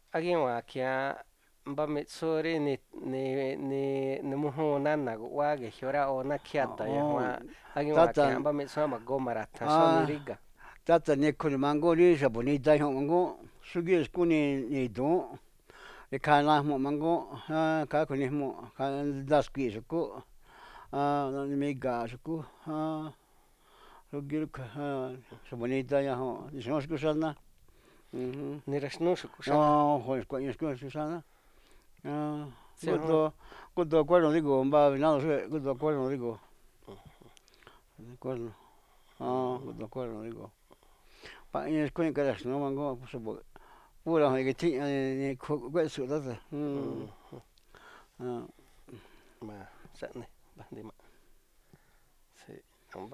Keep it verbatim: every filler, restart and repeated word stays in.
Aguiua kia mbametsori ni ni ni nimujuna nagua guejora o na kiada ya Oh, juan aguiua kia tata mbametsua mago maratán ah xoni'riga. tata ni kuni mangori xa bonita ño'o mango xugui kuni nitu ikana jmo mango ja ka kunijmo ja ndaskui xuku a namiga xuku ja xa bonita ña jo xuku xana Niraxnu xuku xana no kueña xuku xana si kudo kudo kuerno digo mba venado kudo kuerno digo kuerno ah kudo kuerno digo pa'i kue'e kadaxtnu mango pura kiti'iña ni kue'e su'u tata.